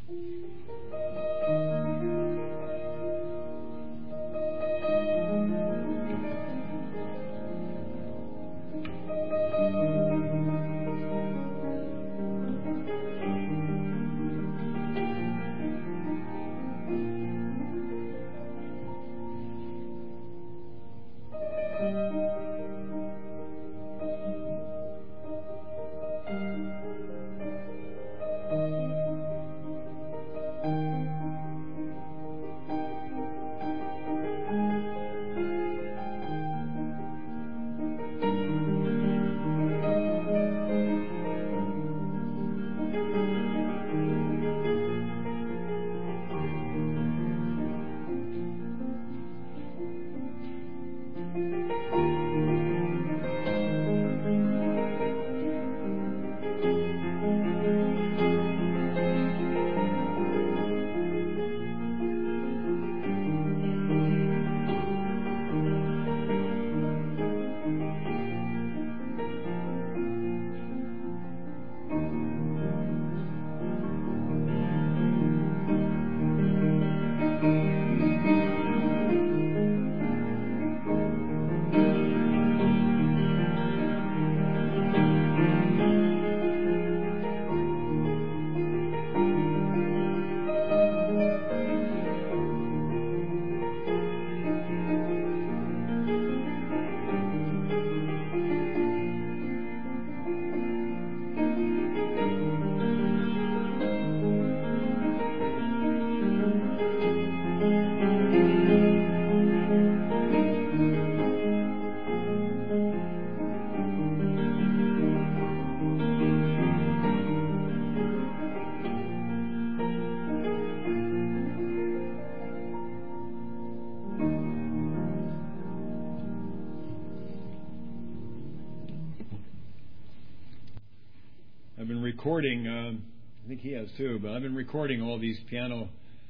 I've been recording, I think he has too, but I've been recording all these piano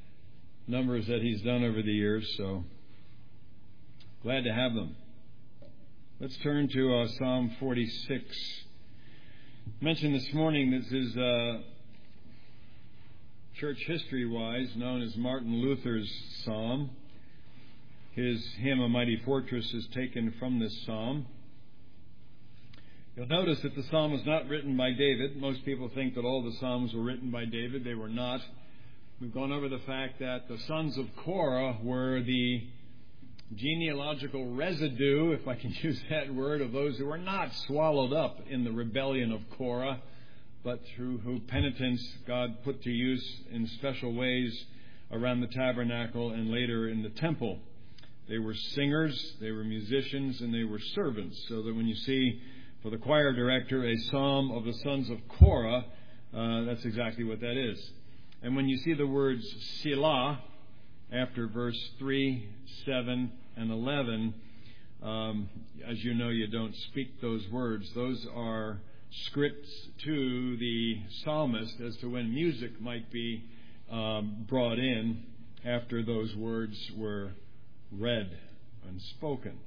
numbers that he's done over the years, so glad to have them. Let's turn to Psalm 46. Mentioned this morning, this is church history-wise known as Martin Luther's psalm. His hymn, A Mighty Fortress, is taken from this psalm. You'll notice that the psalm was not written by David. Most people think that all the psalms were written by David. They were not. We've gone over the fact that the sons of Korah were the genealogical residue, if I can use that word, of those who were not swallowed up in the rebellion of Korah, but through whose penitence God put to use in special ways around the tabernacle and later in the temple. They were singers, they were musicians, and they were servants. So that when you see for the choir director a psalm of the sons of Korah, that's exactly what that is. And when you see the words Selah after verse 3, 7, and 11, as you know, you don't speak those words. Those are scripts to the psalmist as to when music might be brought in after those words were read and spoken.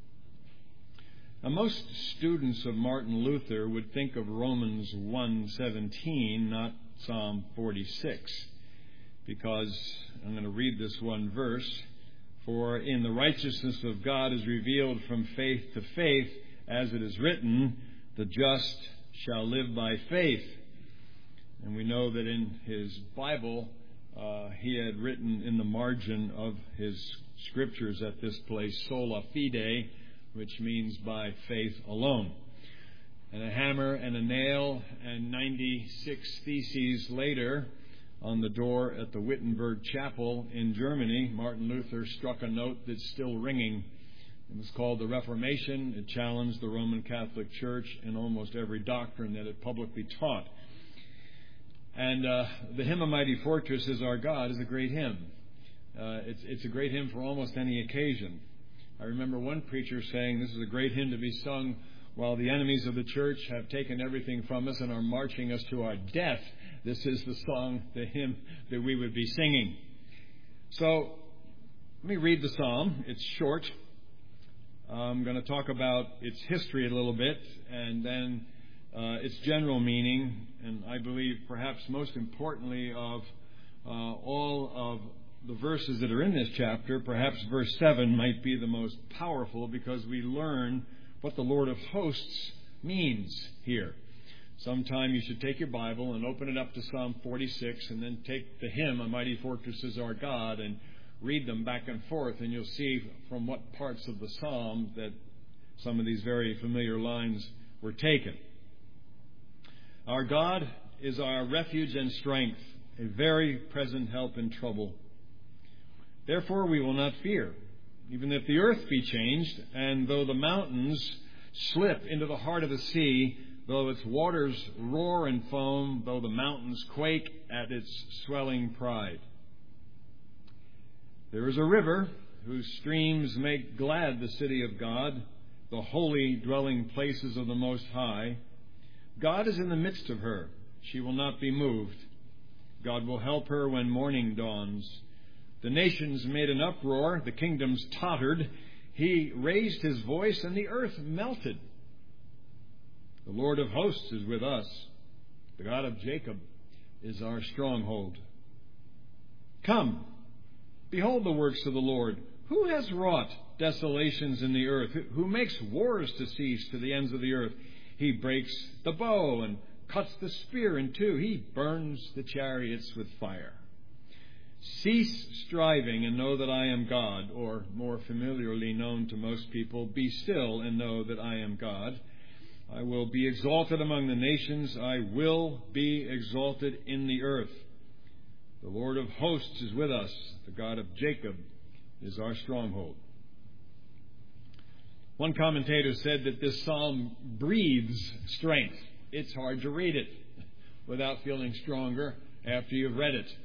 Now, most students of Martin Luther would think of Romans 1:17, not Psalm 46, because I'm going to read this one verse. For in the righteousness of God is revealed from faith to faith, as it is written, the just shall live by faith. And we know that in his Bible, he had written in the margin of his scriptures at this place, sola fide, which means by faith alone. And a hammer and a nail and 96 theses later, on the door at the Wittenberg Chapel in Germany, Martin Luther struck a note that's still ringing. It was called the Reformation. It challenged the Roman Catholic Church in almost every doctrine that it publicly taught. And the hymn, A Mighty Fortress is Our God, is a great hymn. It's a great hymn for almost any occasion. I remember one preacher saying this is a great hymn to be sung while the enemies of the church have taken everything from us and are marching us to our death. This is the song, the hymn that we would be singing. So let me read the psalm. It's short. I'm going to talk about its history a little bit and then its general meaning, and I believe perhaps most importantly of all of the verses that are in this chapter, perhaps verse 7 might be the most powerful because we learn what the Lord of hosts means here. Sometime you should take your Bible and open it up to Psalm 46 and then take the hymn, A Mighty Fortress is Our God, and read them back and forth, and you'll see from what parts of the psalm that some of these very familiar lines were taken. Our God is our refuge and strength, a very present help in trouble. Therefore we will not fear, even if the earth be changed, and though the mountains slip into the heart of the sea, though its waters roar and foam, though the mountains quake at its swelling pride. There is a river whose streams make glad the city of God, the holy dwelling places of the Most High. God is in the midst of her. She will not be moved. God will help her when morning dawns. The nations made an uproar. The kingdoms tottered. He raised his voice, and the earth melted. The Lord of hosts is with us. The God of Jacob is our stronghold. Come, behold the works of the Lord. Who has wrought desolations in the earth? Who makes wars to cease to the ends of the earth? He breaks the bow and cuts the spear in two. He burns the chariots with fire. Cease striving and know that I am God, or more familiarly known to most people, be still and know that I am God. I will be exalted among the nations. I will be exalted in the earth. The Lord of hosts is with us. The God of Jacob is our stronghold. One commentator said that this psalm breathes strength. It's hard to read it without feeling stronger after you've read it.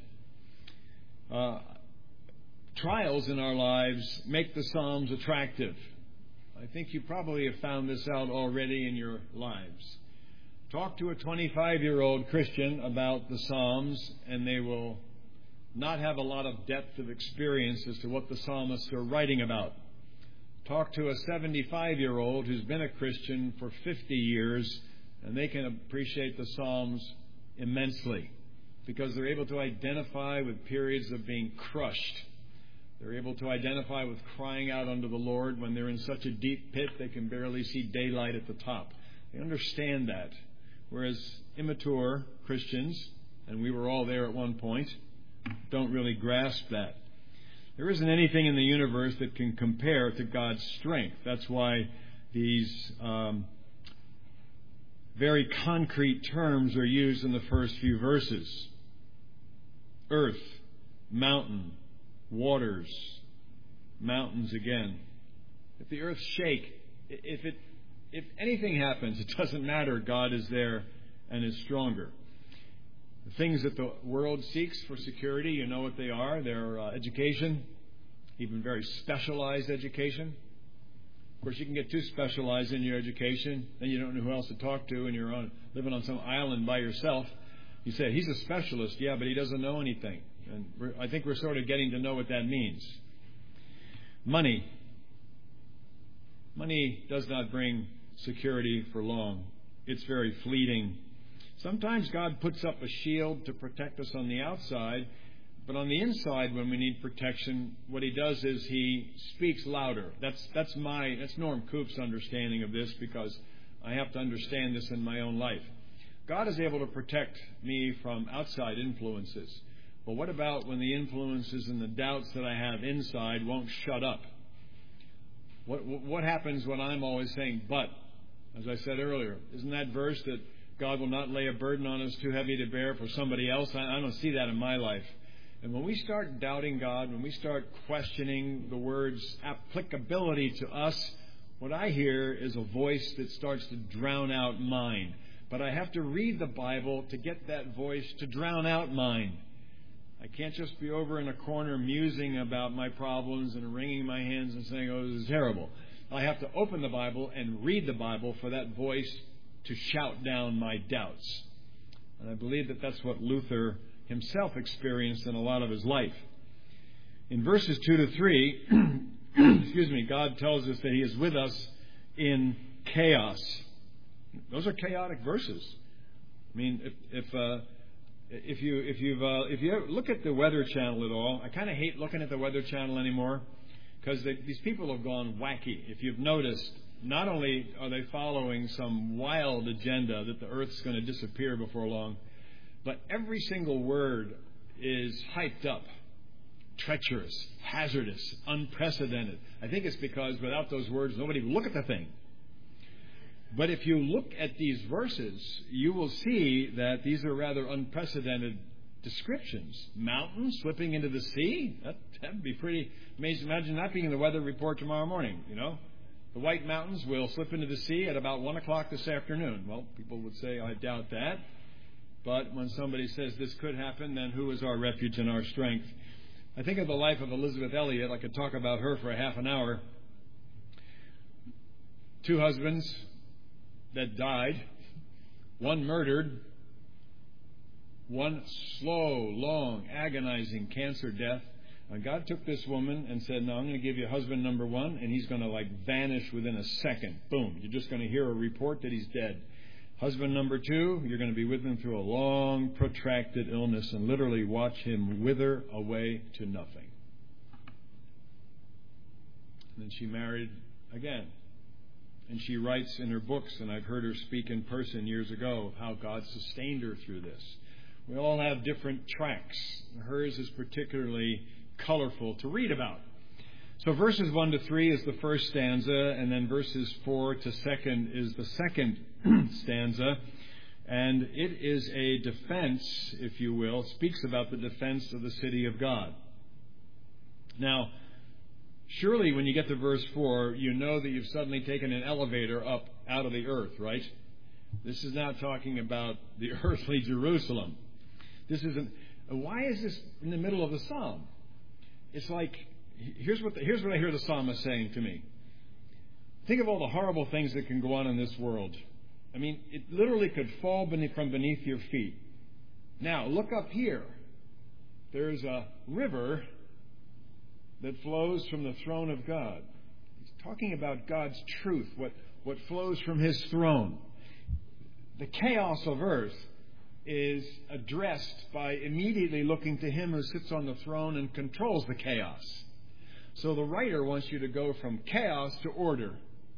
Trials in our lives make the Psalms attractive. I think you probably have found this out already in your lives. Talk to a 25-year-old Christian about the Psalms, and they will not have a lot of depth of experience as to what the psalmists are writing about. Talk to a 75-year-old who's been a Christian for 50 years, and they can appreciate the Psalms immensely because they're able to identify with periods of being crushed. They're able to identify with crying out unto the Lord when they're in such a deep pit they can barely see daylight at the top. They understand that. Whereas immature Christians, and we were all there at one point, don't really grasp that. There isn't anything in the universe that can compare to God's strength. That's why these very concrete terms are used in the first few verses. Earth, mountain, waters, mountains again. If the earth shake, if anything happens, it doesn't matter. God is there and is stronger. The things that the world seeks for security, you know what they are. They're education, even very specialized education. Of course, you can get too specialized in your education, then you don't know who else to talk to, and you're living on some island by yourself. You say, he's a specialist, yeah, but he doesn't know anything. And I think we're sort of getting to know what that means. Money. Money does not bring security for long. It's very fleeting. Sometimes God puts up a shield to protect us on the outside, but on the inside, when we need protection, what he does is he speaks louder. That's Norm Coop's understanding of this, because I have to understand this in my own life. God is able to protect me from outside influences. But what about when the influences and the doubts that I have inside won't shut up? What happens when I'm always saying, but? As I said earlier, isn't that verse that God will not lay a burden on us too heavy to bear for somebody else? I don't see that in my life. And when we start doubting God, when we start questioning the word's applicability to us, what I hear is a voice that starts to drown out mine. But I have to read the Bible to get that voice to drown out mine. I can't just be over in a corner musing about my problems and wringing my hands and saying, oh, this is terrible. I have to open the Bible and read the Bible for that voice to shout down my doubts. And I believe that that's what Luther himself experienced in a lot of his life. In verses 2 to 3, God tells us that he is with us in chaos. Those are chaotic verses. I mean, If you ever look at the Weather Channel at all, I kind of hate looking at the Weather Channel anymore because these people have gone wacky. If you've noticed, not only are they following some wild agenda that the Earth's going to disappear before long, but every single word is hyped up. Treacherous, hazardous, unprecedented. I think it's because without those words, nobody would look at the thing. But if you look at these verses, you will see that these are rather unprecedented descriptions. Mountains slipping into the sea? That'd be pretty amazing. Imagine that being in the weather report tomorrow morning, you know. The White Mountains will slip into the sea at about 1 o'clock this afternoon. Well, people would say, I doubt that. But when somebody says this could happen, then who is our refuge and our strength? I think of the life of Elizabeth Elliot. I could talk about her for a half an hour. 2 husbands that died, 1 murdered, 1 slow, long, agonizing cancer death. And God took this woman and said, no, I'm going to give you husband number 1, and he's going to vanish within a second. Boom. You're just going to hear a report that he's dead. Husband number 2, you're going to be with him through a long, protracted illness and literally watch him wither away to nothing. And then she married again. And she writes in her books, and I've heard her speak in person years ago, of how God sustained her through this. We all have different tracks. Hers is particularly colorful to read about. So verses 1 to 3 is the first stanza, and then verses 4 to 2 is the second stanza. And it is a defense, if you will, speaks about the defense of the city of God. Now, surely when you get to verse 4, you know that you've suddenly taken an elevator up out of the earth, right? This is not talking about the earthly Jerusalem. Why is this in the middle of the psalm? It's like, here's what I hear the psalmist saying to me. Think of all the horrible things that can go on in this world. I mean, it literally could fall from beneath your feet. Now, look up here. There's a river that flows from the throne of God. He's talking about God's truth, what flows from His throne. The chaos of earth is addressed by immediately looking to Him who sits on the throne and controls the chaos. So the writer wants you to go from chaos to order,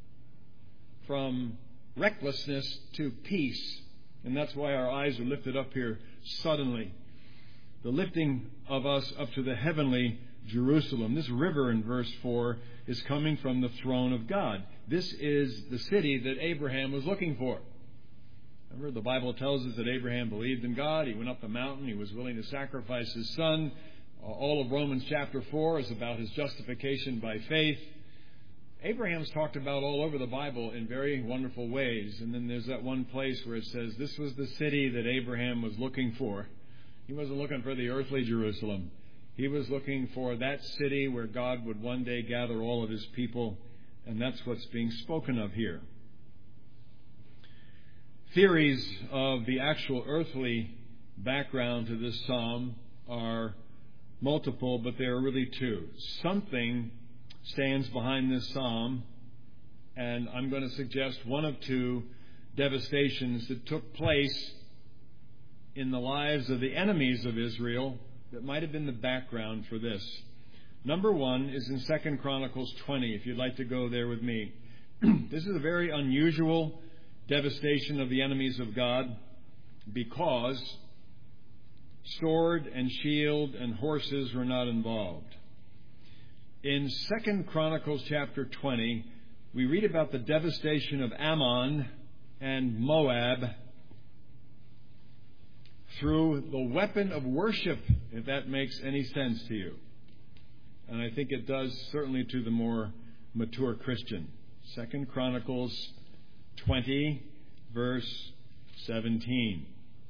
from recklessness to peace. And that's why our eyes are lifted up here suddenly. The lifting of us up to the heavenly Jerusalem. This river in verse 4 is coming from the throne of God. This is the city that Abraham was looking for. Remember, the Bible tells us that Abraham believed in God. He went up the mountain. He was willing to sacrifice his son. All of Romans chapter 4 is about his justification by faith. Abraham's talked about all over the Bible in very wonderful ways. And then there's that one place where it says this was the city that Abraham was looking for. He wasn't looking for the earthly Jerusalem. He was looking for that city where God would one day gather all of His people. And that's what's being spoken of here. Theories of the actual earthly background to this psalm are multiple, but there are really 2. Something stands behind this psalm, and I'm going to suggest one of 2 devastations that took place in the lives of the enemies of Israel that might have been the background for this. Number 1 is in 2 Chronicles 20, if you'd like to go there with me. This is a very unusual devastation of the enemies of God because sword and shield and horses were not involved. In 2 Chronicles chapter 20, we read about the devastation of Ammon and Moab through the weapon of worship, if that makes any sense to you. And I think it does certainly to the more mature Christian. 2 Chronicles 20, verse 17.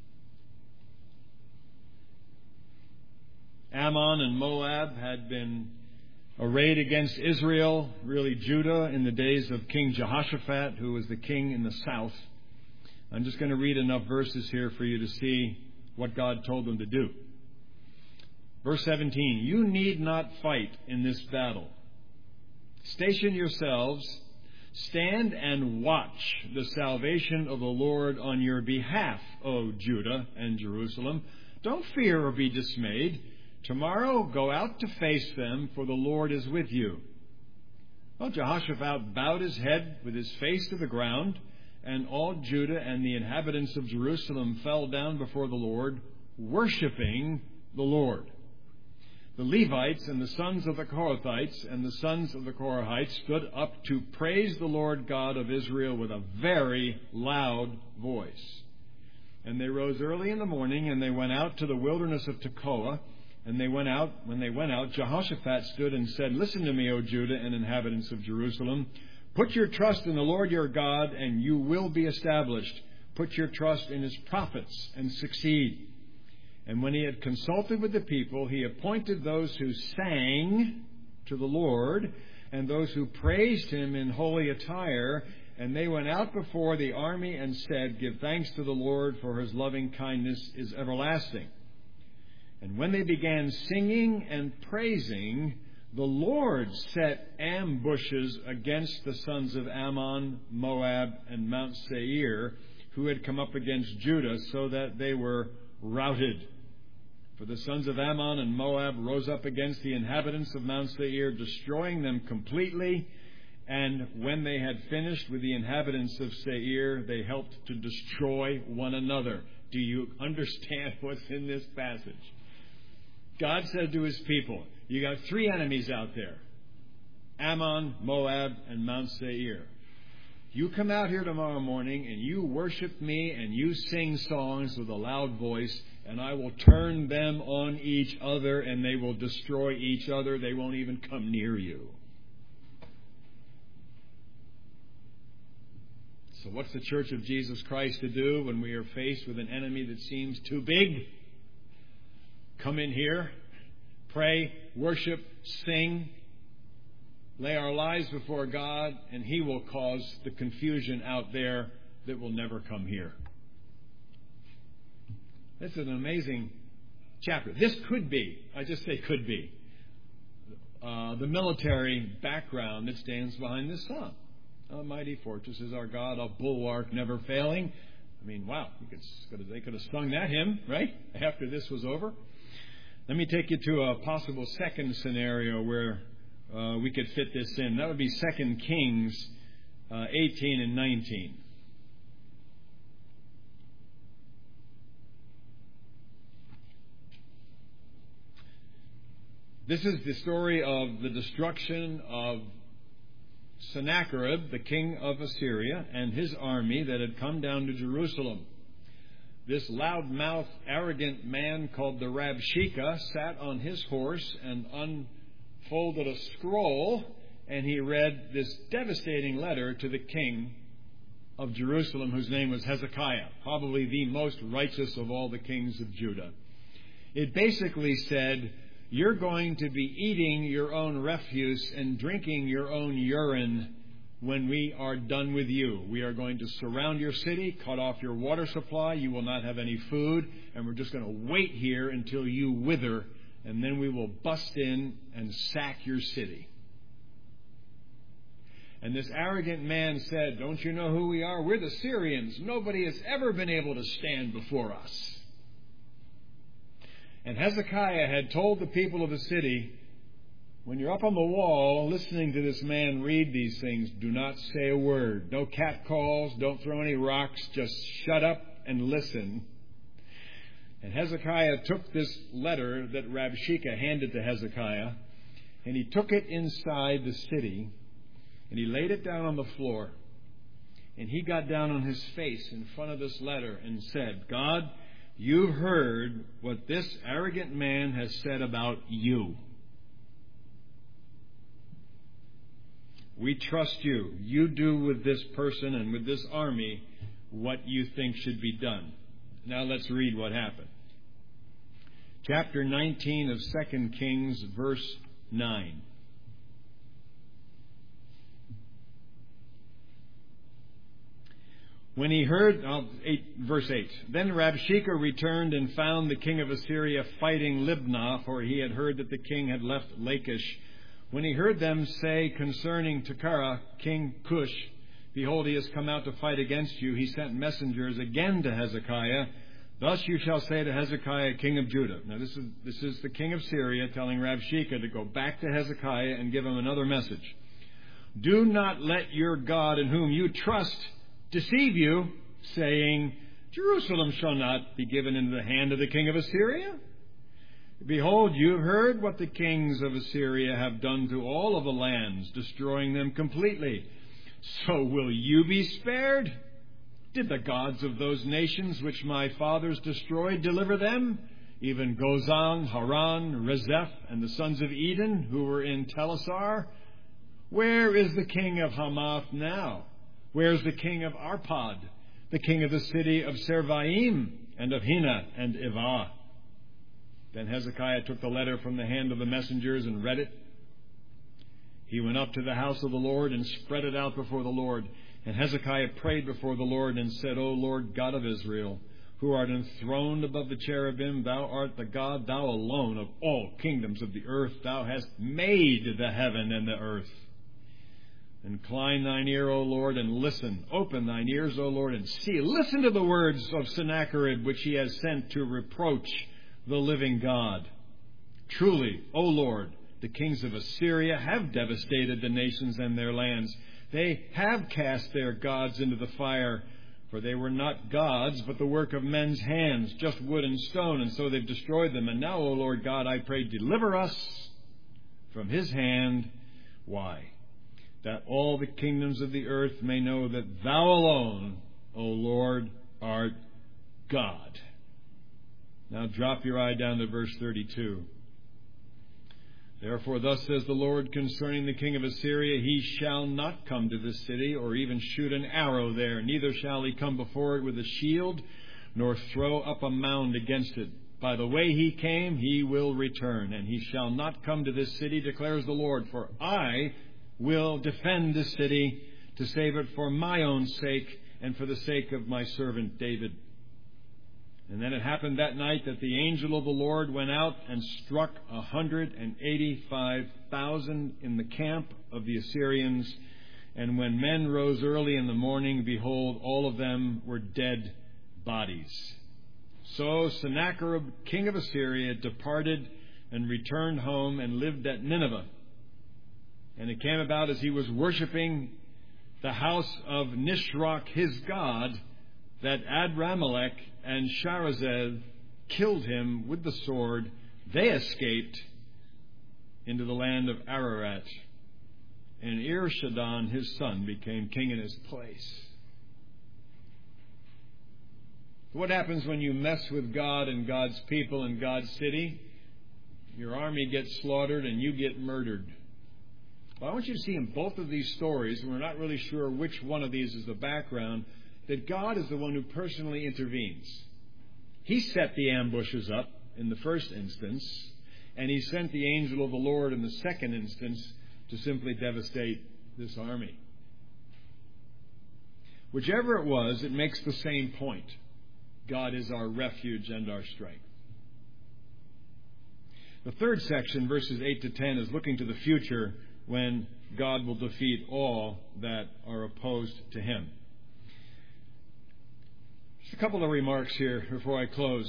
Ammon and Moab had been arrayed against Israel, really Judah, in the days of King Jehoshaphat, who was the king in the south. I'm just going to read enough verses here for you to see what God told them to do. Verse 17, you need not fight in this battle. Station yourselves, stand and watch the salvation of the Lord on your behalf, O Judah and Jerusalem. Don't fear or be dismayed. Tomorrow go out to face them, for the Lord is with you." Well, Jehoshaphat bowed his head with his face to the ground, and all Judah and the inhabitants of Jerusalem fell down before the Lord, worshiping the Lord. The Levites and the sons of the Kohathites and the sons of the Korahites stood up to praise the Lord God of Israel with a very loud voice. And they rose early in the morning, and they went out to the wilderness of Tekoa. And when they went out, Jehoshaphat stood and said, "Listen to me, O Judah and inhabitants of Jerusalem. Put your trust in the Lord your God, and you will be established. Put your trust in his prophets and succeed." And when he had consulted with the people, he appointed those who sang to the Lord and those who praised him in holy attire. And they went out before the army and said, "Give thanks to the Lord, for his loving kindness is everlasting." And when they began singing and praising, the Lord set ambushes against the sons of Ammon, Moab, and Mount Seir, who had come up against Judah, so that they were routed. For the sons of Ammon and Moab rose up against the inhabitants of Mount Seir, destroying them completely. And when they had finished with the inhabitants of Seir, they helped to destroy one another. Do you understand what's in this passage? God said to his people, you got three enemies out there: Ammon, Moab, and Mount Seir. You come out here tomorrow morning and you worship me and you sing songs with a loud voice, and I will turn them on each other and they will destroy each other. They won't even come near you. So what's the Church of Jesus Christ to do when we are faced with an enemy that seems too big? Come in here, pray, worship, sing, lay our lives before God, and He will cause the confusion out there that will never come here. This is an amazing chapter. This could be, I just say could be, the military background that stands behind this psalm. A mighty fortress is our God, a bulwark never failing. I mean, wow, they could have sung that hymn, right, after this was over. Let me take you to a possible second scenario where we could fit this in. That would be 2 Kings 18 and 19. This is the story of the destruction of Sennacherib, the king of Assyria, and his army that had come down to Jerusalem. This loud-mouthed, arrogant man called the Rabshakeh sat on his horse and unfolded a scroll, and he read this devastating letter to the king of Jerusalem, whose name was Hezekiah, probably the most righteous of all the kings of Judah. It basically said, you're going to be eating your own refuse and drinking your own urine when we are done with you. We are going to surround your city, cut off your water supply. You will not have any food, and we're just going to wait here until you wither, and then we will bust in and sack your city. And this arrogant man said, don't you know who we are? We're the Syrians. Nobody has ever been able to stand before us. And Hezekiah had told the people of the city, when you're up on the wall listening to this man read these things, do not say a word. No catcalls, don't throw any rocks, just shut up and listen. And Hezekiah took this letter that Rabshakeh handed to Hezekiah, and he took it inside the city, and he laid it down on the floor. And he got down on his face in front of this letter and said, God, you've heard what this arrogant man has said about you. We trust you. You do with this person and with this army what you think should be done. Now let's read what happened. Chapter 19 of 2 Kings, verse 9. When he heard, verse 8, then Rabshakeh returned and found the king of Assyria fighting Libnah, for he had heard that the king had left Lachish. When he heard them say concerning Tekoa, King Cush, behold, he has come out to fight against you, he sent messengers again to Hezekiah, Thus you shall say to Hezekiah, king of Judah. Now this is the king of Syria telling Rabshakeh to go back to Hezekiah and give him another message. Do not let your God in whom you trust deceive you, saying, Jerusalem shall not be given into the hand of the king of Assyria. Behold, you have heard what the kings of Assyria have done to all of the lands, destroying them completely. So will you be spared? Did the gods of those nations which my fathers destroyed deliver them? Even Gozan, Haran, Rezeph, and the sons of Eden who were in Telassar? Where is the king of Hamath now? Where is the king of Arpad, the king of the city of Servaim, and of Hena and Ivah? Then Hezekiah took the letter from the hand of the messengers and read it. He went up to the house of the Lord and spread it out before the Lord. And Hezekiah prayed before the Lord and said, O Lord God of Israel, who art enthroned above the cherubim, thou art the God, thou alone of all kingdoms of the earth. Thou hast made the heaven and the earth. Incline thine ear, O Lord, and listen. Open thine ears, O Lord, and see. Listen to the words of Sennacherib, which he has sent to reproach the living God. Truly, O Lord, the kings of Assyria have devastated the nations and their lands. They have cast their gods into the fire, for they were not gods, but the work of men's hands, just wood and stone, and so they've destroyed them. And now, O Lord God, I pray, deliver us from his hand. Why? That all the kingdoms of the earth may know that thou alone, O Lord, art God. Now drop your eye down to verse 32. Therefore thus says the Lord concerning the king of Assyria, he shall not come to this city, or even shoot an arrow there, neither shall he come before it with a shield, nor throw up a mound against it. By the way he came, he will return, and he shall not come to this city, declares the Lord, for I will defend this city to save it for my own sake and for the sake of my servant David. And then it happened that night that the angel of the Lord went out and struck 185,000 in the camp of the Assyrians. And when men rose early in the morning, behold, all of them were dead bodies. So Sennacherib, king of Assyria, departed and returned home and lived at Nineveh. And it came about as he was worshiping the house of Nisroch, his god, that Adramelech and Sharezer killed him with the sword. They escaped into the land of Ararat. And Esarhaddon, his son, became king in his place. What happens when you mess with God and God's people and God's city? Your army gets slaughtered and you get murdered. Well, I want you to see in both of these stories, and we're not really sure which one of these is the background, that God is the one who personally intervenes. He set the ambushes up in the first instance, and he sent the angel of the Lord in the second instance to simply devastate this army. Whichever it was, it makes the same point. God is our refuge and our strength. The third section, verses 8 to 10, is looking to the future when God will defeat all that are opposed to him. Just a couple of remarks here before I close.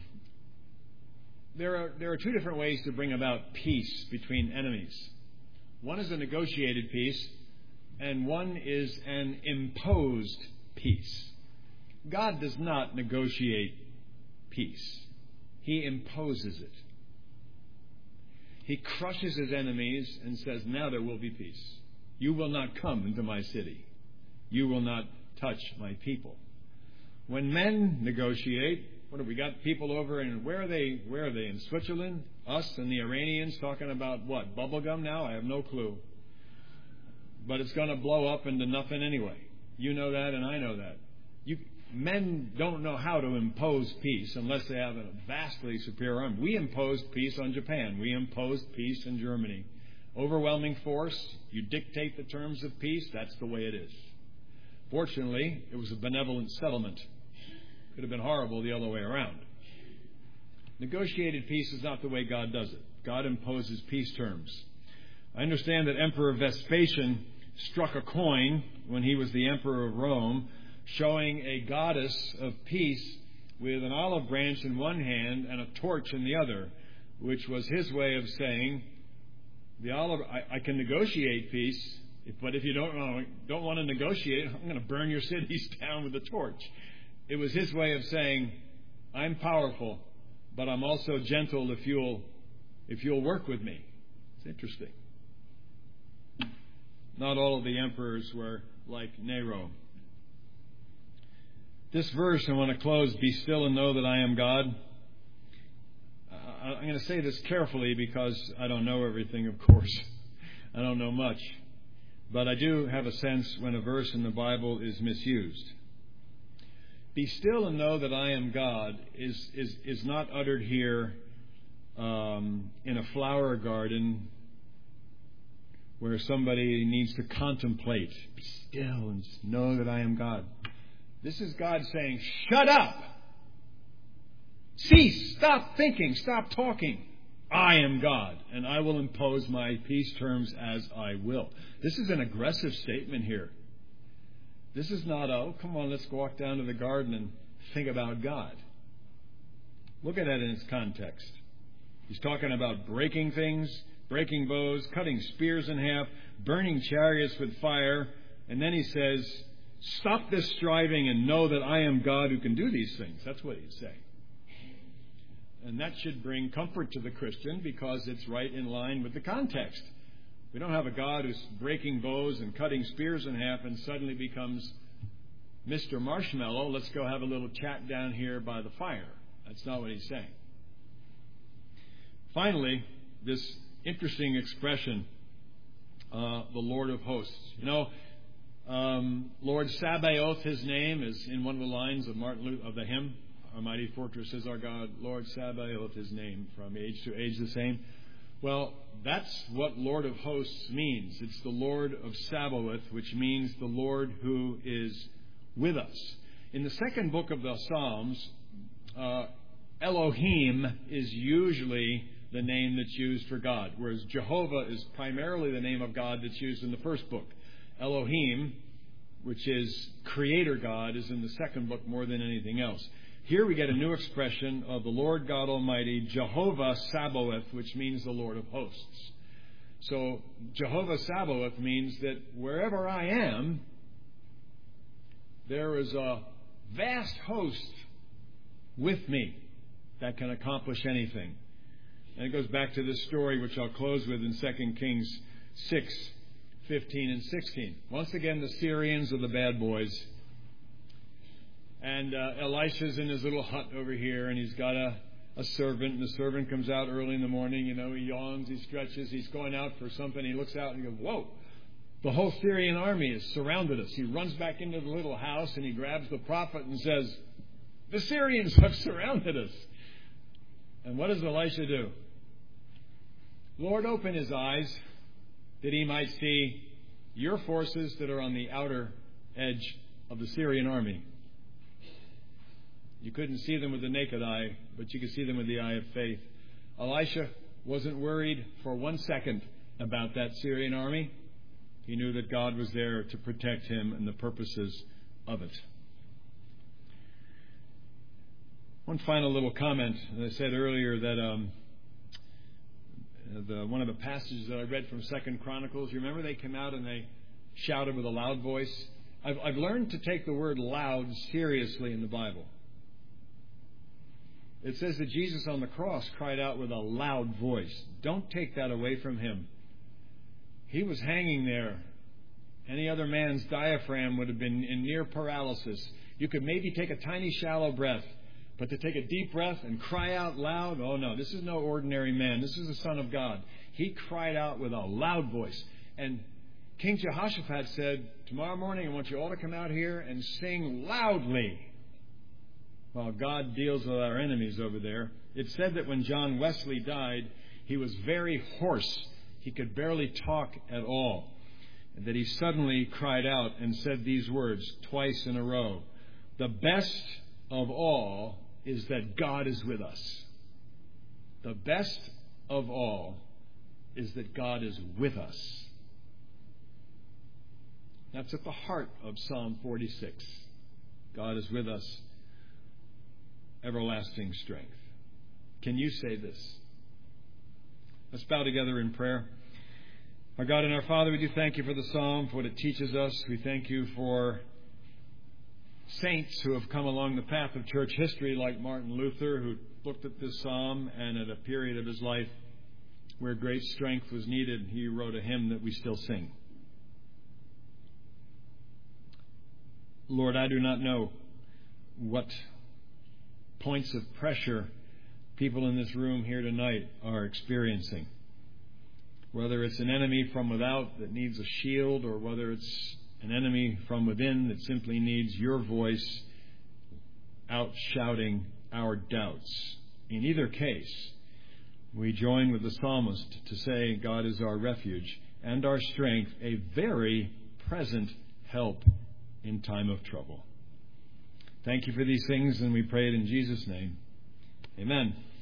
There are two different ways to bring about peace between enemies. One is a negotiated peace, and one is an imposed peace. God does not negotiate peace. He imposes it. He crushes his enemies and says, now there will be peace. You will not come into my city. You will not touch my people. When men negotiate, what have we got people over in, where are they in Switzerland? Us and the Iranians talking about what? Bubblegum now? I have no clue. But it's going to blow up into nothing anyway. You know that and I know that. Men don't know how to impose peace unless they have a vastly superior army. We imposed peace on Japan. We imposed peace in Germany. Overwhelming force. You dictate the terms of peace. That's the way it is. Fortunately, it was a benevolent settlement. Could have been horrible the other way around. Negotiated peace is not the way God does it. God imposes peace terms. I understand that Emperor Vespasian struck a coin when he was the emperor of Rome, showing a goddess of peace with an olive branch in one hand and a torch in the other, which was his way of saying, I can negotiate peace, but if you don't want to negotiate, I'm going to burn your cities down with a torch. It was his way of saying, I'm powerful, but I'm also gentle if you'll work with me. It's interesting. Not all of the emperors were like Nero. This verse, I want to close, be still and know that I am God. I'm going to say this carefully because I don't know everything, of course. I don't know much. But I do have a sense when a verse in the Bible is misused. Be still and know that I am God is not uttered here in a flower garden where somebody needs to contemplate. Be still and know that I am God. This is God saying, shut up! Cease! Stop thinking! Stop talking! I am God, and I will impose my peace terms as I will. This is an aggressive statement here. This is not, come on, let's walk down to the garden and think about God. Look at that in its context. He's talking about breaking things, breaking bows, cutting spears in half, burning chariots with fire, and then he says, stop this striving and know that I am God who can do these things. That's what he's saying. And that should bring comfort to the Christian because it's right in line with the context. We don't have a God who's breaking bows and cutting spears in half and suddenly becomes Mr. Marshmallow. Let's go have a little chat down here by the fire. That's not what he's saying. Finally, this interesting expression, the Lord of hosts. Lord Sabaoth, his name, is in one of the lines of Martin Luther, of the hymn, Our mighty fortress is our God. Lord Sabaoth, his name, from age to age the same. Well, that's what Lord of hosts means. It's the Lord of Sabaoth, which means the Lord who is with us. In the second book of the Psalms, Elohim is usually the name that's used for God, whereas Jehovah is primarily the name of God that's used in the first book. Elohim, which is Creator God, is in the second book more than anything else. Here we get a new expression of the Lord God Almighty, Jehovah Sabaoth, which means the Lord of hosts. So Jehovah Sabaoth means that wherever I am, there is a vast host with me that can accomplish anything. And it goes back to this story, which I'll close with in 2 Kings 6, 15 and 16. Once again, the Syrians are the bad boys. And Elisha's in his little hut over here, and he's got a servant, and the servant comes out early in the morning. He yawns, he stretches, he's going out for something. He looks out and he goes, whoa, the whole Syrian army has surrounded us. He runs back into the little house, and he grabs the prophet and says, the Syrians have surrounded us. And what does Elisha do? Lord, open his eyes that he might see your forces that are on the outer edge of the Syrian army. You couldn't see them with the naked eye, but you could see them with the eye of faith. Elisha wasn't worried for 1 second about that Syrian army. He knew that God was there to protect him and the purposes of it. One final little comment. As I said earlier that one of the passages that I read from 2 Chronicles, you remember they came out and they shouted with a loud voice? I've learned to take the word loud seriously in the Bible. It says that Jesus on the cross cried out with a loud voice. Don't take that away from him. He was hanging there. Any other man's diaphragm would have been in near paralysis. You could maybe take a tiny shallow breath, but to take a deep breath and cry out loud, oh no, this is no ordinary man. This is the Son of God. He cried out with a loud voice. And King Jehoshaphat said, tomorrow morning I want you all to come out here and sing loudly while God deals with our enemies over there. It said that when John Wesley died, he was very hoarse. He could barely talk at all. And that he suddenly cried out and said these words twice in a row. The best of all is that God is with us. The best of all is that God is with us. That's at the heart of Psalm 46. God is with us. everlasting strength. Can you say this? Let's bow together in prayer. Our God and our Father, we do thank you for the psalm, for what it teaches us. We thank you for saints who have come along the path of church history, like Martin Luther, who looked at this psalm, and at a period of his life where great strength was needed, he wrote a hymn that we still sing. Lord, I do not know what points of pressure people in this room here tonight are experiencing. Whether it's an enemy from without that needs a shield, or whether it's an enemy from within that simply needs your voice out shouting our doubts. In either case, we join with the psalmist to say God is our refuge and our strength, a very present help in time of trouble. Thank you for these things, and we pray it in Jesus' name. Amen.